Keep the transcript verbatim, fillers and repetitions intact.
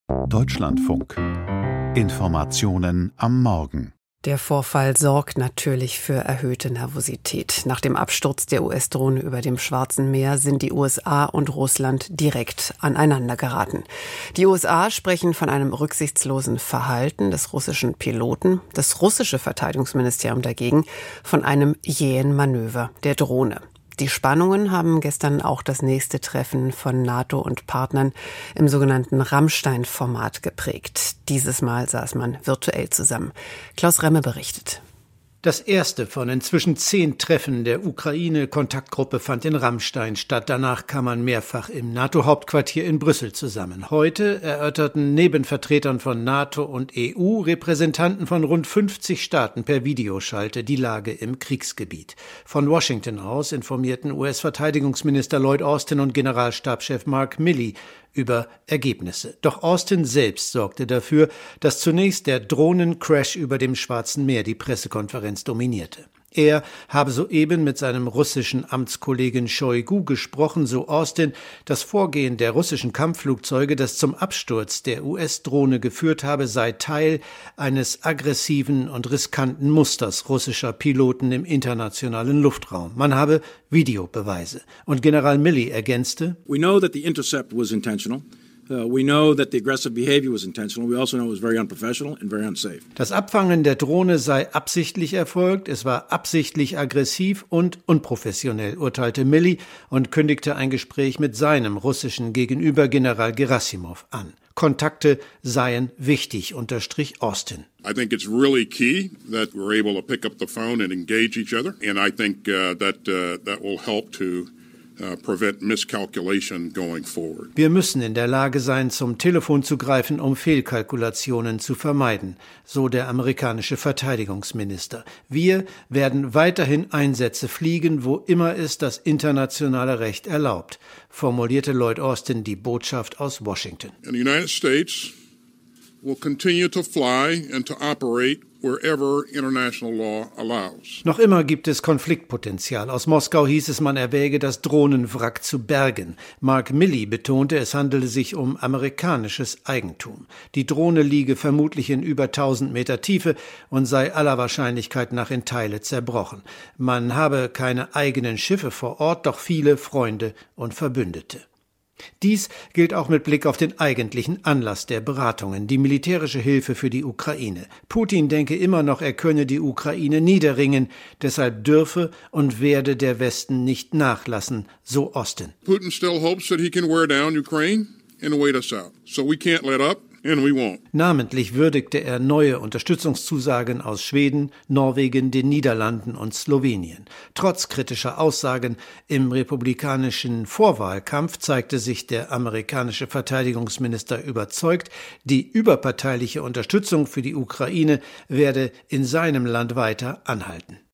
Deutschlandfunk. Informationen am Morgen. Der Vorfall sorgt natürlich für erhöhte Nervosität. Nach dem Absturz der U S-Drohne über dem Schwarzen Meer sind die U S A und Russland direkt aneinander geraten. Die U S A sprechen von einem rücksichtslosen Verhalten des russischen Piloten, das russische Verteidigungsministerium dagegen von einem jähen Manöver der Drohne. Die Spannungen haben gestern auch das nächste Treffen von NATO und Partnern im sogenannten Rammstein-Format geprägt. Dieses Mal saß man virtuell zusammen. Klaus Remme berichtet. Das erste von inzwischen zehn Treffen der Ukraine-Kontaktgruppe fand in Rammstein statt. Danach kam man mehrfach im NATO-Hauptquartier in Brüssel zusammen. Heute erörterten neben Vertretern von NATO und E U Repräsentanten von rund fünfzig Staaten per Videoschalte die Lage im Kriegsgebiet. Von Washington aus informierten U S-Verteidigungsminister Lloyd Austin und Generalstabschef Mark Milley über Ergebnisse. Doch Austin selbst sorgte dafür, dass zunächst der Drohnencrash über dem Schwarzen Meer die Pressekonferenz dominierte. Er habe soeben mit seinem russischen Amtskollegen Shoigu gesprochen, so Austin. Das Vorgehen der russischen Kampfflugzeuge, das zum Absturz der U S-Drohne geführt habe, sei Teil eines aggressiven und riskanten Musters russischer Piloten im internationalen Luftraum. Man habe Videobeweise. Und General Milley ergänzte: We know that the intercept was intentional. Uh, we know that the aggressive behavior was intentional. We also know it was very unprofessional and very unsafe. Das Abfangen der Drohne sei absichtlich erfolgt, es war absichtlich aggressiv und unprofessionell, urteilte Milley und kündigte ein Gespräch mit seinem russischen Gegenüber General Gerasimov an. Kontakte seien wichtig, unterstrich Austin. I think it's really key that we're able to pick up the phone and engage each other, and I think uh, that uh, that will help to Uh, prevent miscalculation going forward. Wir müssen in der Lage sein, zum Telefon zu greifen, um Fehlkalkulationen zu vermeiden, so der amerikanische Verteidigungsminister. Wir werden weiterhin Einsätze fliegen, wo immer es das internationale Recht erlaubt, formulierte Lloyd Austin die Botschaft aus Washington. And the United States will continue to fly and to operate wherever international law allows. Noch immer gibt es Konfliktpotenzial. Aus Moskau hieß es, man erwäge, das Drohnenwrack zu bergen. Mark Milley betonte, es handele sich um amerikanisches Eigentum. Die Drohne liege vermutlich in über tausend Meter Tiefe und sei aller Wahrscheinlichkeit nach in Teile zerbrochen. Man habe keine eigenen Schiffe vor Ort, doch viele Freunde und Verbündete. Dies gilt auch mit Blick auf den eigentlichen Anlass der Beratungen, die militärische Hilfe für die Ukraine. Putin denke immer noch, er könne die Ukraine niederringen, deshalb dürfe und werde der Westen nicht nachlassen, so Austin. Putin still hopes that he can wear down Ukraine and wait us out. So we can't let up. And we won't. Namentlich würdigte er neue Unterstützungszusagen aus Schweden, Norwegen, den Niederlanden und Slowenien. Trotz kritischer Aussagen im republikanischen Vorwahlkampf zeigte sich der amerikanische Verteidigungsminister überzeugt, die überparteiliche Unterstützung für die Ukraine werde in seinem Land weiter anhalten.